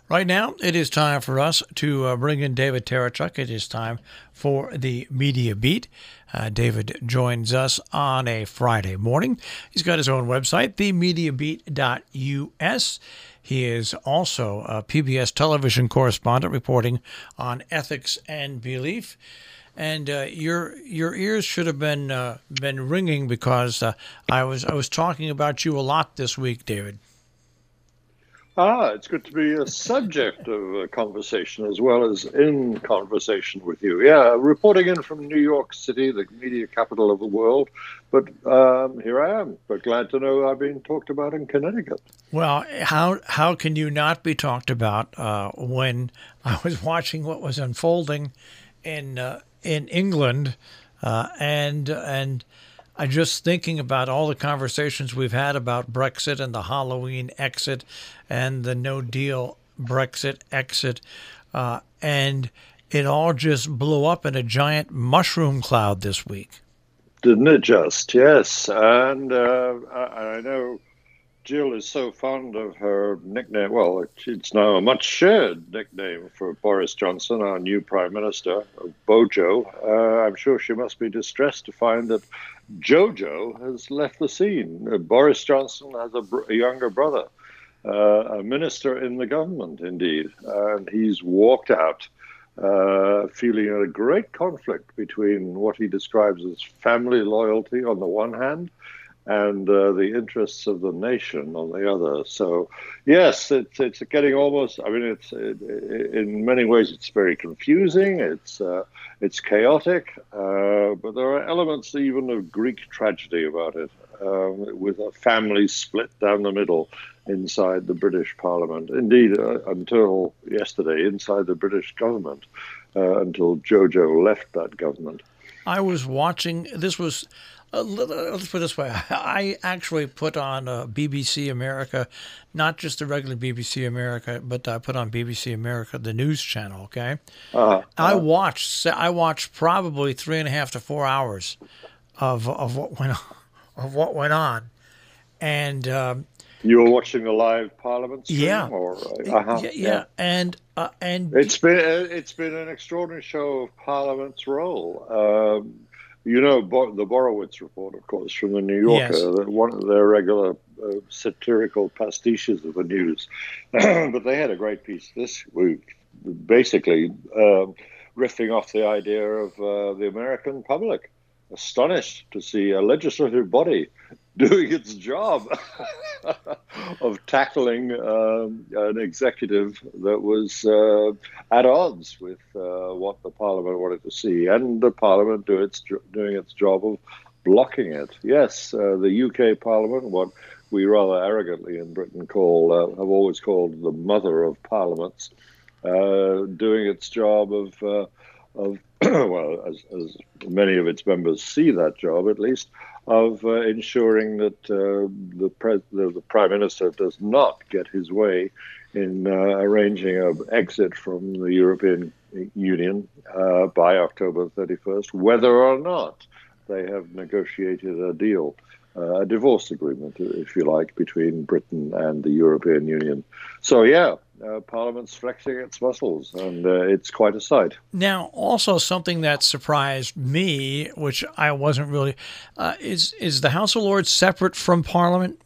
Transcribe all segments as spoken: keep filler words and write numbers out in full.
Right now, it is time for us to uh, bring in David Terechuk. It is time for the Media Beat. Uh, David joins us on a Friday morning. He's got his own website, the media beat dot U S. He is also a P B S television correspondent reporting on ethics and belief. And uh, your your ears should have been uh, been ringing because uh, I was I was talking about you a lot this week, David. Ah, it's good to be a subject of a conversation as well as in conversation with you. Yeah, reporting in from New York City, the media capital of the world. But um, here I am. But glad to know I've been talked about in Connecticut. Well, how how can you not be talked about uh, when I was watching what was unfolding in uh, in England, uh, and and I just thinking about all the conversations we've had about Brexit and the Halloween exit and the no deal Brexit exit, uh, and it all just blew up in a giant mushroom cloud this week. Didn't it just? Yes. And uh, I, I know Jill is so fond of her nickname. Well, it's now a much shared nickname for Boris Johnson, our new Prime Minister, Bojo. Uh, I'm sure she must be distressed to find that Jojo has left the scene. Uh, Boris Johnson has a, br- a younger brother, uh, a minister in the government, indeed, and he's walked out. Uh, feeling a great conflict between what he describes as family loyalty on the one hand and uh, the interests of the nation on the other. So, yes, it's it's getting almost. I mean, it's it, in many ways it's very confusing. It's uh, it's chaotic, uh, but there are elements even of Greek tragedy about it, um, with a family split down the middle inside the British Parliament. Indeed, uh, until yesterday, inside the British government, uh, until Jojo left that government. I was watching. This was. Uh, let's put it this way. I actually put on uh, B B C America, not just the regular B B C America, but I put on B B C America, the news channel, okay? Uh-huh. Uh-huh. I watched I watched probably three and a half to four hours of of what went on, of what went on. And um, you were watching the live Parliament stream? Yeah. Or, uh-huh, yeah, yeah. And uh, and it's been it's been an extraordinary show of Parliament's role. Um, You know, the Borowitz report, of course, from the New Yorker, yes. One of their regular uh, satirical pastiches of the news. But they had a great piece this week, basically uh, riffing off the idea of uh, the American public, astonished to see a legislative body doing its job of tackling um, an executive that was uh, at odds with uh, what the Parliament wanted to see, and the Parliament do its, doing its job of blocking it. Yes, uh, the U K Parliament, what we rather arrogantly in Britain call, uh, have always called the mother of parliaments, uh, doing its job of, uh, of well, as, as many of its members see that job, at least, of uh, ensuring that uh, the, pre- the, the Prime Minister does not get his way in uh, arranging an exit from the European Union uh, by October thirty-first, whether or not they have negotiated a deal, uh, a divorce agreement, if you like, between Britain and the European Union. So, yeah, uh, Parliament's flexing its muscles, and uh, it's quite a sight. Now, also something that surprised me, which I wasn't really, uh, is is the House of Lords separate from Parliament?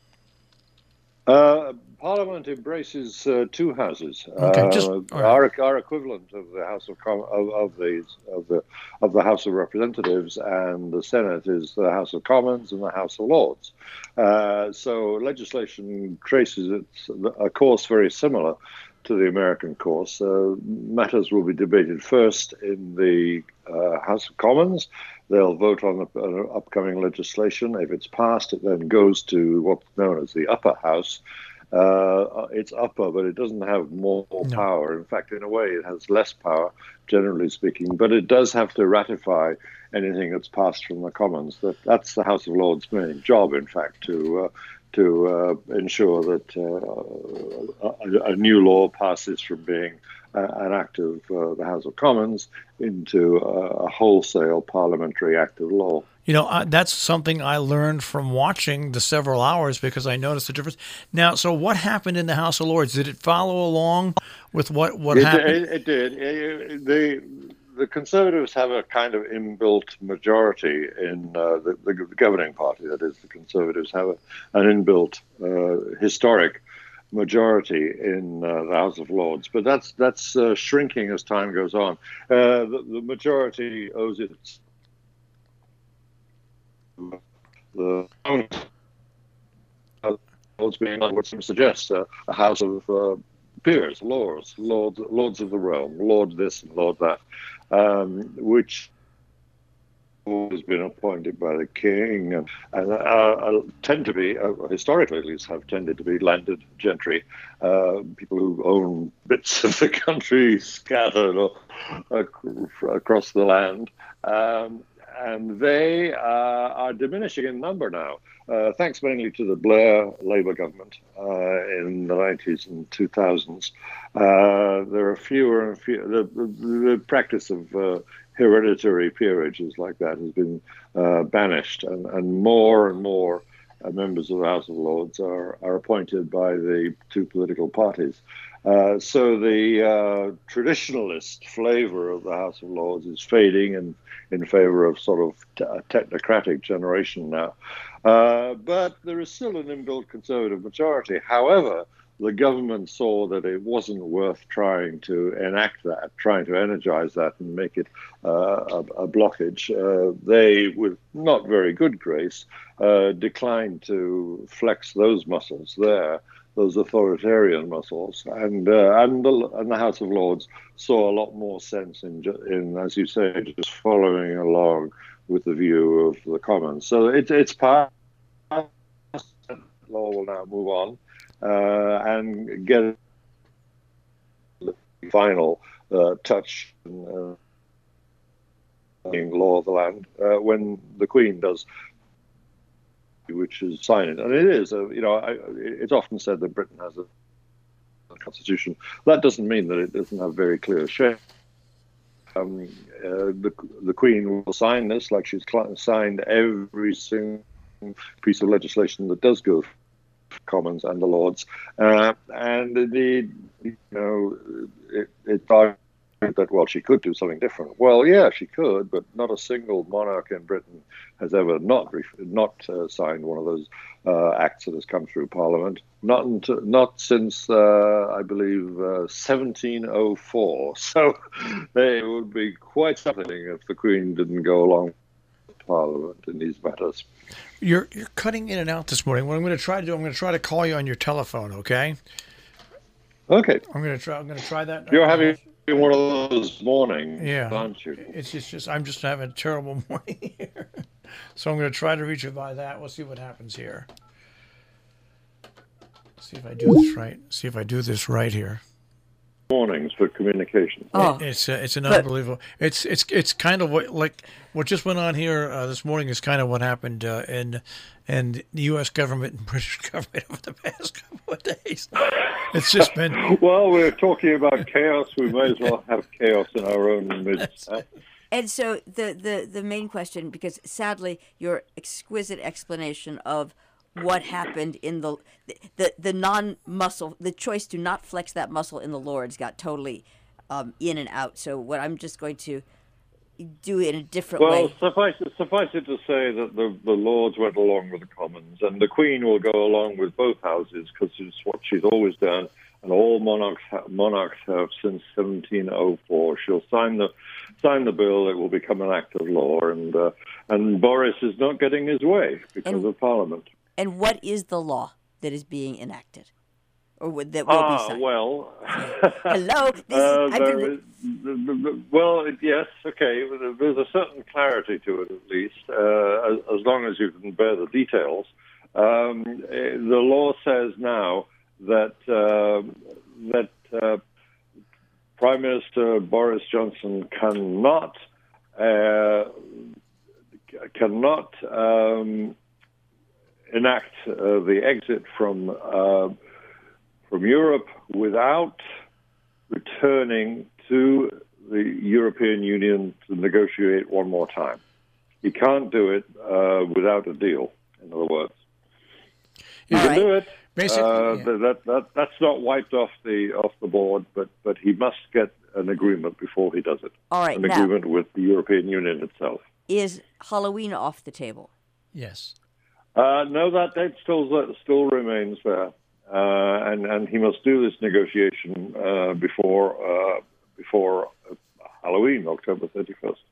Uh, Parliament embraces uh, two houses. Okay, just uh, right. our, our equivalent of the House of Com- of, of the of the of the House of Representatives and the Senate is the House of Commons and the House of Lords. Uh, so legislation traces its a course very similar to the American course. Uh, matters will be debated first in the uh, House of Commons. They'll vote on the uh, upcoming legislation. If it's passed, it then goes to what's known as the upper house. Uh, it's upper, but it doesn't have more No. power. In fact, in a way, it has less power, generally speaking. But it does have to ratify anything that's passed from the Commons. That that's the House of Lords' main job, in fact, to uh, to uh, ensure that uh, a, a new law passes from being uh, an act of uh, the House of Commons into uh, a wholesale parliamentary act of law. You know, uh, that's something I learned from watching the several hours because I noticed the difference. Now, so what happened in the House of Lords? Did it follow along with what, what it, happened? It, it did. It, the the Conservatives have a kind of inbuilt majority in uh, the, the governing party. That is, the Conservatives have a, an inbuilt uh, historic majority in uh, the House of Lords, but that's that's uh, shrinking as time goes on. Uh, the, the majority owes its the Lords being what some suggest uh, a House of uh, peers, lords, lords, lords of the realm, lord this and lord that, um, which has been appointed by the king and, and uh, tend to be, uh, historically at least, have tended to be landed gentry, uh, people who own bits of the country scattered or, uh, across the land. Um, and they uh, are diminishing in number now, uh, thanks mainly to the Blair Labour government uh, in the nineties and two thousands. Uh, there are fewer and fewer. The, the, the practice of uh, hereditary peerages like that has been uh, banished, and, and more and more uh, members of the House of Lords are, are appointed by the two political parties. Uh, so the uh, traditionalist flavor of the House of Lords is fading in, in favor of sort of t- a technocratic generation now. Uh, but there is still an inbuilt conservative majority. However, the government saw that it wasn't worth trying to enact that, trying to energize that and make it uh, a, a blockage. Uh, they, with not very good grace, uh, declined to flex those muscles there, those authoritarian muscles. And uh, and, the, and the House of Lords saw a lot more sense in, in, as you say, just following along with the view of the Commons. So it, it's part law will now move on. Uh, and get the final uh, touch in uh, law of the land uh, when the Queen does, which is sign it. And it is, a, you know, I, it's often said that Britain has a, a constitution. That doesn't mean that it doesn't have very clear shape. Um, uh, the, the Queen will sign this like she's signed every single piece of legislation that does go Commons and the Lords, uh, and indeed, you know, it, it argued that, well, she could do something different. Well, yeah, she could, but not a single monarch in Britain has ever not not uh, signed one of those uh, acts that has come through Parliament. Not until, not since uh, I believe uh, seventeen oh four. So it would be quite something if the Queen didn't go along with Parliament in these matters. You're you're cutting in and out this morning. What I'm going to try to do, I'm going to try to call you on your telephone. Okay. Okay. I'm going to try. I'm going to try that. You're having one of those mornings, yeah, aren't you? It's just, just I'm just having a terrible morning here, so I'm going to try to reach you by that. We'll see what happens here. See if I do this right. See if I do this right here. Mornings for communication. Oh, it, it's uh, it's an but, unbelievable. It's it's it's kind of what like what just went on here uh, this morning is kind of what happened uh, in in the U S government and British government over the past couple of days. It's just been well, we're talking about chaos. We may as well have chaos in our own midst. Huh? And so the, the the main question, because sadly your exquisite explanation of what happened in the the the non-muscle, the choice to not flex that muscle in the Lords got totally um, in and out. So what I'm just going to do in a different well, way. Well, suffice, suffice it to say that the, the Lords went along with the Commons, and the Queen will go along with both houses because it's what she's always done, and all monarchs ha- monarchs have since seventeen oh four. She'll sign the sign the bill; it will become an act of law, and uh, and Boris is not getting his way because and, of Parliament. And what is the law that is being enacted, or would, that will ah, be signed? well, hello. This uh, is, there is, well, yes, okay. There's a certain clarity to it, at least, uh, as, as long as you can bear the details. Um, the law says now that uh, that uh, Prime Minister Boris Johnson cannot uh, cannot. Um, enact uh, the exit from uh, from Europe without returning to the European Union to negotiate one more time. he can't do it uh, without a deal. In other words, he All can right. do it. Basically, uh, yeah. that, that that's not wiped off the off the board, but but he must get an agreement before he does it. All right, an now- agreement with the European Union itself. Is Halloween off the table? Yes. Uh, no, that date still still remains there, uh, and and he must do this negotiation uh, before uh, before Halloween, October thirty-first.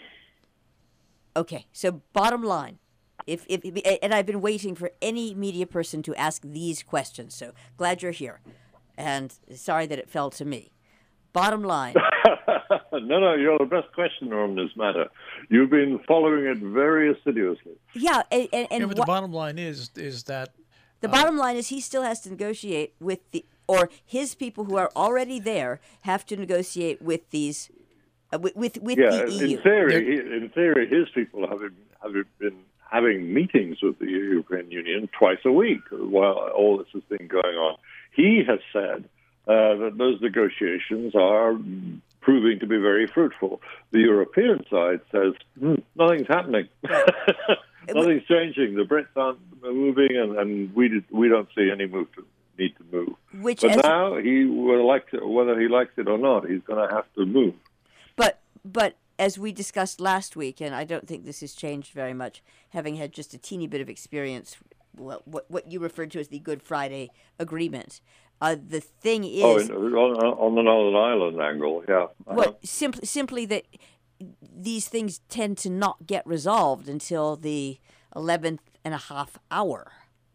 Okay, so bottom line, if, if and I've been waiting for any media person to ask these questions, so glad you're here, and sorry that it fell to me. Bottom line. No, no, you're the best questioner on this matter. You've been following it very assiduously. Yeah, and, and, and Yeah, but wha- the bottom line is is that the bottom line is he still has to negotiate with the, or his people who are already there have to negotiate with these, uh, with with, with Yeah, the E U. in theory, he- in theory, his people have been, have been having meetings with the European Union twice a week while all this has been going on. He has said uh, that those negotiations are proving to be very fruitful. The European side says hmm, nothing's happening. Nothing's changing. The Brits aren't moving, and, and we did, we don't see any move to, need to move. Which but as- now he will like to, whether he likes it or not, he's going to have to move. But but as we discussed last week, and I don't think this has changed very much, having had just a teeny bit of experience, well, what what you referred to as the Good Friday Agreement. Uh, the thing is, Oh, in, on, on the Northern Ireland angle, yeah. well, simply simply that these things tend to not get resolved until the eleventh and a half hour.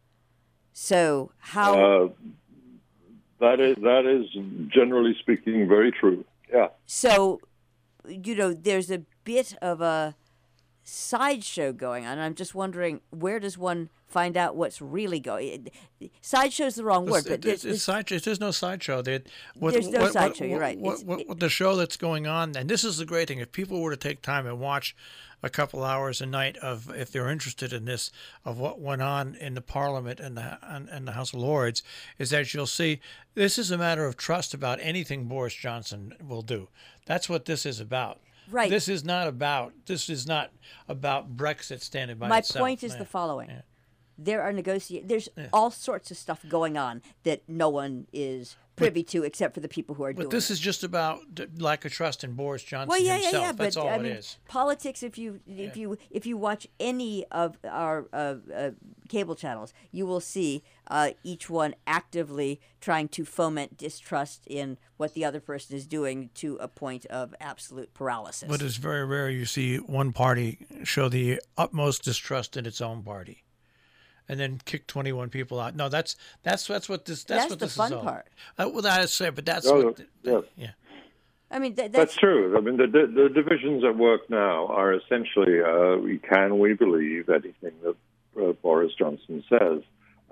So how? Uh, that is that is generally speaking very true. Yeah. So, you know, there's a bit of a sideshow going on. I'm just wondering, where does one find out what's really going? Sideshow's the wrong word, It's, but it's, there's, it's side, there's no sideshow. There- what- There's no what- sideshow, what- you're right. What, It's- what, it- what the show that's going on, and this is the great thing, if people were to take time and watch a couple hours a night of, if they're interested in this, of what went on in the Parliament and the, and, and the House of Lords, is that you'll see this is a matter of trust about anything Boris Johnson will do. That's what this is about. Right. This is not about, this is not about Brexit standing by my itself. point is Yeah. the following. There are negotiate. There's all sorts of stuff going on that no one is privy to except for the people who are doing But this it. is just about the lack of trust in Boris Johnson Well, yeah, himself. yeah, yeah. That's But all I it mean, is. politics. If you if you if you watch any of our uh, uh, cable channels, you will see uh, each one actively trying to foment distrust in what the other person is doing to a point of absolute paralysis. But it's very rare you see one party show the utmost distrust in its own party, and then kick twenty-one people out. No, that's that's that's what this that's, That's what the this fun is all. part. Uh, well, that's say, but that's Oh, what. The, yes. Yeah. I mean, th- That's that's, true. I mean, the, the, the divisions at work now are essentially, uh, we can we believe anything that uh, Boris Johnson says?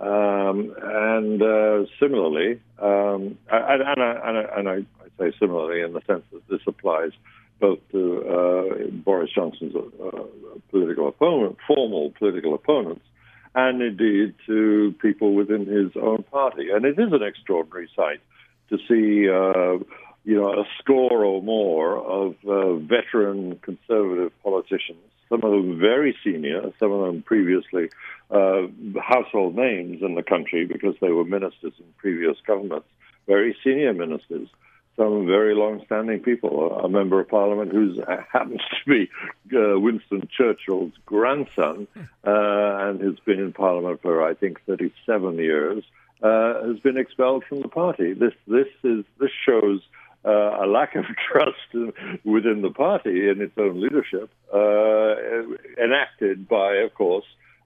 Um, and uh, similarly, um, and, and, I, and, I, and I, I say similarly in the sense that this applies both to uh, Boris Johnson's uh, political opponent, formal political opponents, and indeed to people within his own party. And it is an extraordinary sight to see, uh, you know, a score or more of uh, veteran conservative politicians, some of them very senior, some of them previously uh, household names in the country because they were ministers in previous governments, very senior ministers, some very long-standing people. A member of Parliament who happens to be uh, Winston Churchill's grandson uh, and has been in Parliament for, I think, thirty-seven years, uh, has been expelled from the party. This this is this shows uh, a lack of trust within the party in its own leadership, uh, enacted by, of course,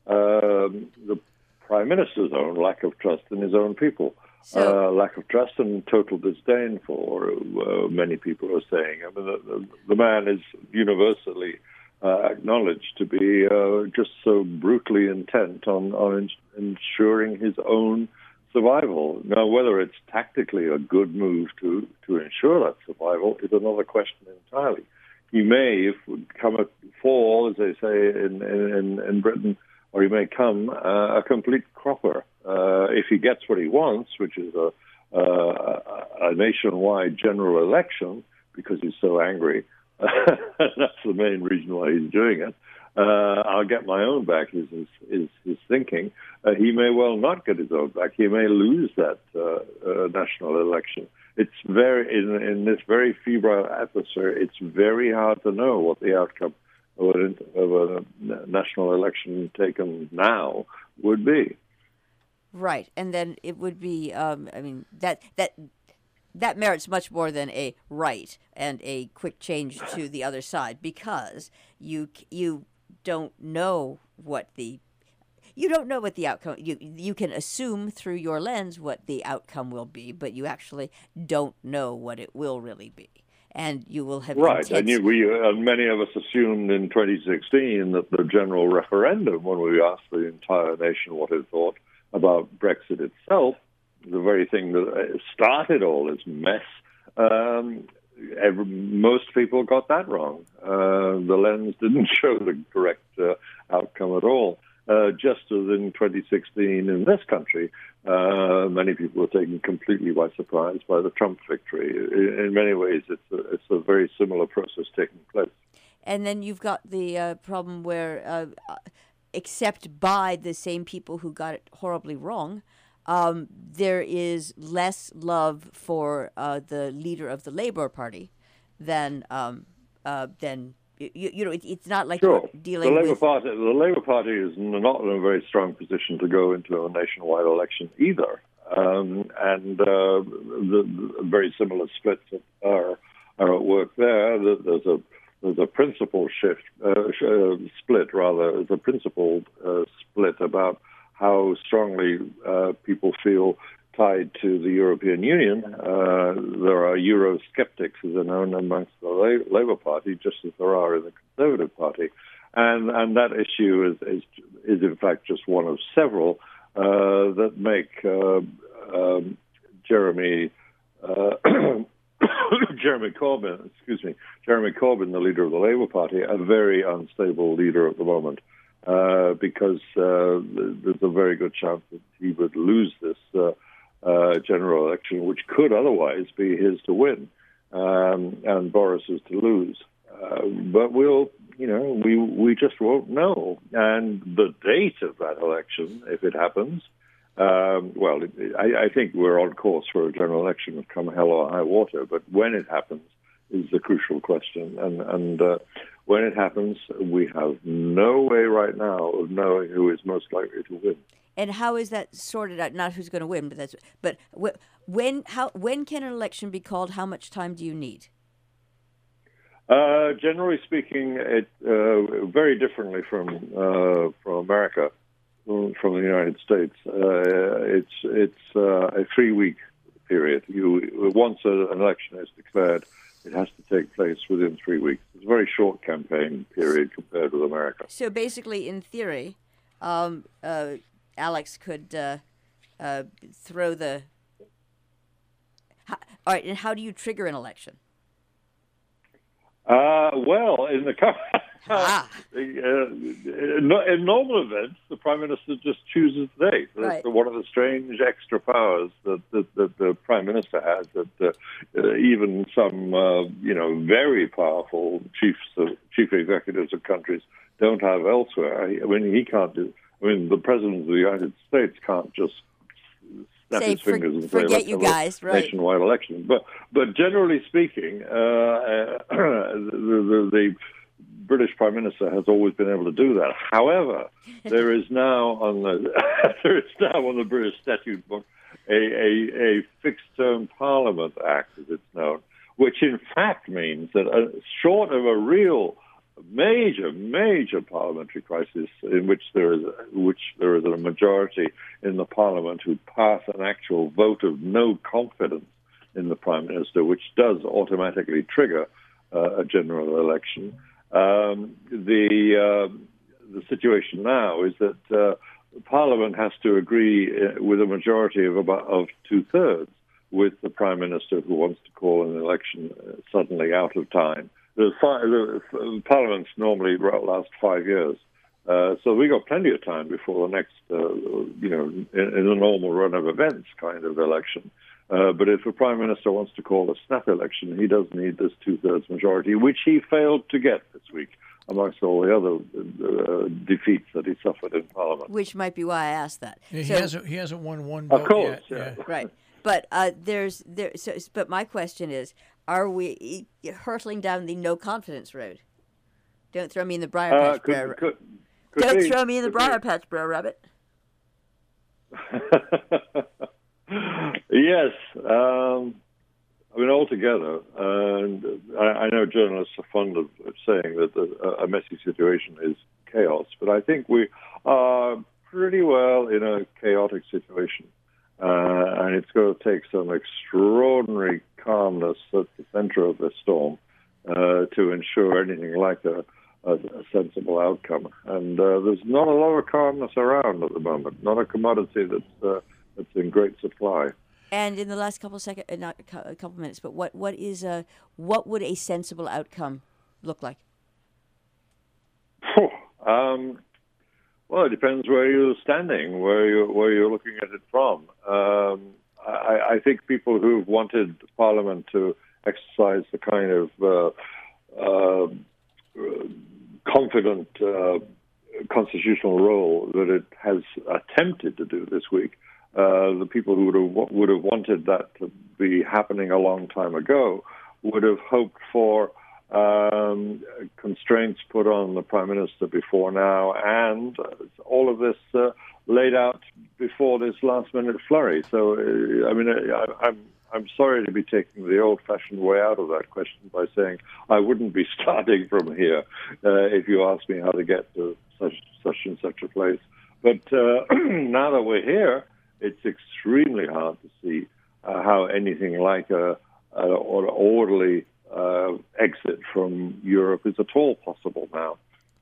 um, the Prime Minister's own lack of trust in his own people. So- uh, lack of trust and total disdain for uh, many people are saying. I mean, the, the, the man is universally uh, acknowledged to be uh, just so brutally intent on, on ins- ensuring his own survival. Now, whether it's tactically a good move to, to ensure that survival is another question entirely. He may if come a fall, as they say in, in, in Britain, or he may come uh, a complete cropper. Uh, if he gets what he wants, which is a, uh, a nationwide general election, because he's so angry, that's the main reason why he's doing it, Uh, I'll get my own back is his, is his thinking. Uh, he may well not get his own back. He may lose that uh, uh, national election. It's very in, in this very febrile atmosphere. It's very hard to know what the outcome of a, of a national election taken now would be. Right, and then it would be. Um, I mean that that. That merits much more than a right and a quick change to the other side, because you you don't know what the you don't know what the outcome. You you can assume through your lens what the outcome will be, but you actually don't know what it will really be, and you will have right. intense... And you, we and many of us assumed in twenty sixteen that the general referendum, when we asked the entire nation what it thought about Brexit itself, the very thing that started all this mess, um, every, most people got that wrong. Uh, the lens didn't show the correct uh, outcome at all. Uh, just as in twenty sixteen in this country, uh, many people were taken completely by surprise by the Trump victory. In, in many ways, it's a, it's a very similar process taking place. And then you've got the uh, problem where, uh, except by the same people who got it horribly wrong, Um, there is less love for uh, the leader of the Labour Party than um, uh, than you, you know. It, it's not like sure. you're dealing the Labour with Party. The Labour Party is not in a very strong position to go into a nationwide election either, um, and uh, the, the very similar splits are are at work there. There's a there's a principal shift uh, split rather. There's a principled uh, split about how strongly uh, people feel tied to the European Union. Uh, there are Eurosceptics, as are known amongst the La- Labour Party, just as there are in the Conservative Party. And and that issue is, is, is in fact, just one of several uh, that make uh, um, Jeremy uh, Jeremy Corbyn, excuse me, Jeremy Corbyn, the leader of the Labour Party, a very unstable leader at the moment. Uh, because uh, there's a very good chance that he would lose this uh, uh, general election, which could otherwise be his to win, um, and Boris's to lose. Uh, but we'll, you know, we we just won't know. And the date of that election, if it happens, um, well, it, I, I think we're on course for a general election, come hell or high water. But when it happens is the crucial question, and and. Uh, When it happens, we have no way right now of knowing who is most likely to win. And how is that sorted out? Not who's going to win, but that's but when how when can an election be called? How much time do you need? Uh, generally speaking, it uh, very differently from uh, from America, from the United States. Uh, it's it's uh, a three week period. You once an election is declared, it has to take place within three weeks. It's a very short campaign period compared with America. So basically, in theory, um, uh, Alex could uh, uh, throw the... How, all right, and how do you trigger an election? Uh, well, in the... Ah. Uh, in normal events, the Prime Minister just chooses the date. That's Right. one of the strange extra powers that, that, that the Prime Minister has that uh, uh, even some, uh, you know, very powerful chiefs, of, chief executives of countries don't have elsewhere. I mean, he can't do... I mean, the President of the United States can't just snap Say, his fingers for, and say, forget let's you have guys, a right? nationwide election. But, but generally speaking, uh, the, the, the British Prime Minister has always been able to do that. However, there is now on the there is now on the British Statute Book a, a, a fixed term Parliament Act, as it's known, which in fact means that uh, short of a real major, major parliamentary crisis in which there is which there is a majority in the Parliament who pass an actual vote of no confidence in the Prime Minister, which does automatically trigger uh, a general election. Um, the uh, the situation now is that uh, Parliament has to agree uh, with a majority of about of two thirds with the Prime Minister who wants to call an election uh, suddenly out of time. The, five, the Parliaments normally last five years, uh, so we got plenty of time before the next, uh, you know, in, in the normal run of events kind of election. Uh, but if a prime minister wants to call a snap election, he does need this two-thirds majority, which he failed to get this week, amongst all the other uh, defeats that he suffered in Parliament. Which might be why I asked that. Yeah, he so, hasn't he hasn't won one vote of course, yet. yeah. Right, but uh, there's there. So, but my question is: are we hurtling down the no confidence road? Don't throw me in the briar patch, Uh, could, bro. could, could Don't be, throw me in the could briar be. patch, bro, rabbit. Yes. Um, I mean, altogether, and I, I know journalists are fond of, of saying that the, a messy situation is chaos, but I think we are pretty well in a chaotic situation. Uh, and it's going to take some extraordinary calmness at the center of the storm uh, to ensure anything like a, a, a sensible outcome. And uh, there's not a lot of calmness around at the moment, not a commodity that's, uh, that's in great supply. And in the last couple of seconds, uh, not a couple minutes, but what what is a what would a sensible outcome look like? um, well, it depends where you're standing, where you where you're looking at it from. Um, I, I think people who've wanted Parliament to exercise the kind of uh, uh, confident uh, constitutional role that it has attempted to do this week. Uh, the people who would have, would have wanted that to be happening a long time ago would have hoped for um, constraints put on the Prime Minister before now, and all of this uh, laid out before this last-minute flurry. So, uh, I mean, I, I'm I'm sorry to be taking the old-fashioned way out of that question by saying I wouldn't be starting from here uh, if you asked me how to get to such such and such a place. But uh, now that we're here, it's extremely hard to see uh, how anything like a, a or orderly uh, exit from Europe is at all possible now.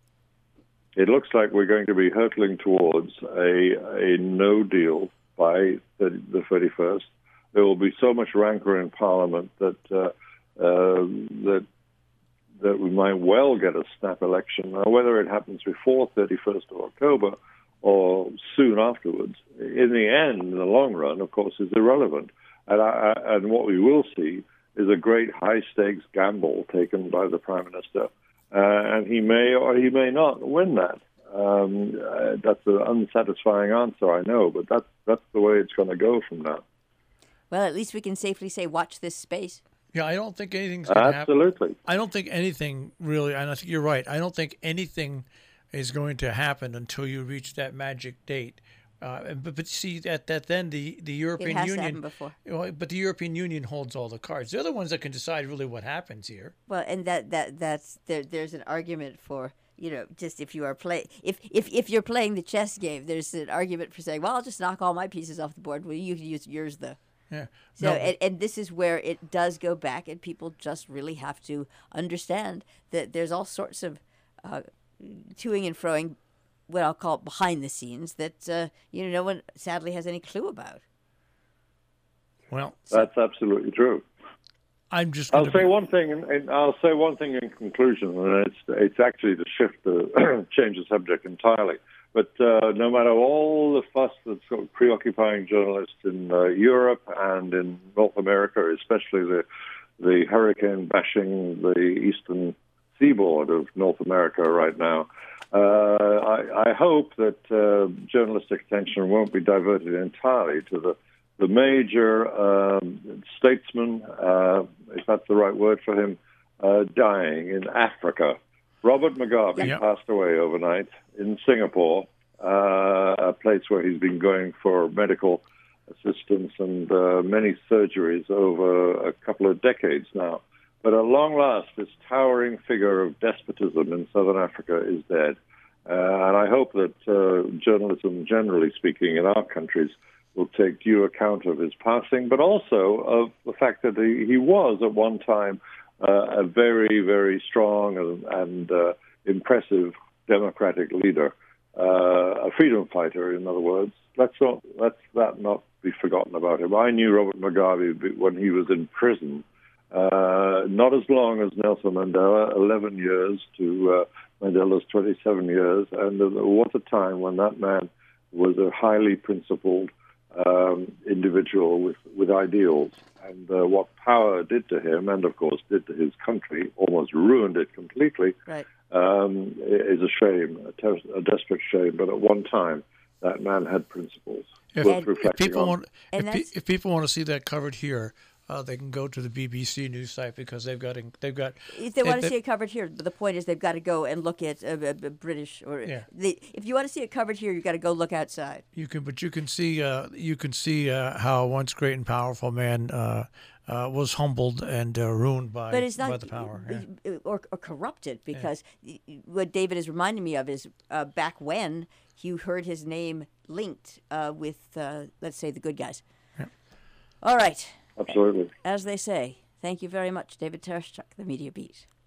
It looks like we're going to be hurtling towards a, a no deal by the, the thirty-first. There will be so much rancor in Parliament that uh, uh, that that we might well get a snap election. Now, whether it happens before thirty-first of October or soon afterwards, in the end, in the long run, of course, is irrelevant. And, I, and what we will see is a great high-stakes gamble taken by the Prime Minister, uh, and he may or he may not win that. Um, uh, that's an unsatisfying answer, I know, but that's, that's the way it's going to go from now. Well, at least we can safely say, watch this space. Yeah, I don't think anything's going to happen. Absolutely. I don't think anything really, and I think you're right, I don't think anything is going to happen until you reach that magic date. Uh, but, but see, at that then the, the European It has Union, to happen before. You know, but the European Union holds all the cards. They're the ones that can decide really what happens here. Well, and that, that that's there. There's an argument for, you know, just if you are play if, if if you're playing the chess game, there's an argument for saying, well, I'll just knock all my pieces off the board. Well, you can use yours though. Yeah. So, No. and, and this is where it does go back, and people just really have to understand that there's all sorts of uh, toing and froing, what I'll call behind the scenes, that uh, you know no one sadly has any clue about. Well, That's absolutely true. I'm just. I'll gonna say be, one thing, and, and I'll say one thing in conclusion, and it's it's actually to shift the change the subject entirely. But uh, no matter all the fuss that's sort of preoccupying journalists in uh, Europe and in North America, especially the the hurricane bashing the eastern seaboard of North America right now, uh, I, I hope that uh, journalistic attention won't be diverted entirely to the the major um, statesman, uh, if that's the right word for him, uh, dying in Africa. Robert Mugabe Yep. passed away overnight in Singapore, uh, a place where he's been going for medical assistance and uh, many surgeries over a couple of decades now. But at long last, this towering figure of despotism in southern Africa is dead. Uh, and I hope that uh, journalism, generally speaking, in our countries will take due account of his passing, but also of the fact that he, he was at one time uh, a very, very strong and, and uh, impressive democratic leader, uh, a freedom fighter, in other words. Let's not let's that not be forgotten about him. I knew Robert Mugabe when he was in prison, uh, not as long as Nelson Mandela, eleven years to uh, Mandela's twenty-seven years, and uh, what a time when that man was a highly principled um, individual with, with ideals. And uh, what power did to him, and of course did to his country, almost ruined it completely, right. um, is a shame, a, ter- a desperate shame. But at one time, that man had principles. If, worth if people on. want, if, pe- if people want to see that covered here, uh, they can go to the B B C news site because they've got they've got. If they want to see it covered here, but the point is they've got to go and look at uh, uh, British or yeah. they, if you want to see it covered here, you've got to go look outside. You can, but you can see uh, you can see uh, how a once great and powerful man uh, uh, was humbled and uh, ruined by, but it's not, by the power, yeah. or, or corrupted. Because yeah. what David is reminding me of is uh, back when you heard his name linked uh, with, uh, let's say, the good guys. Yeah. All right. Absolutely. As they say, thank you very much, David Tereshchuk, The Media Beat.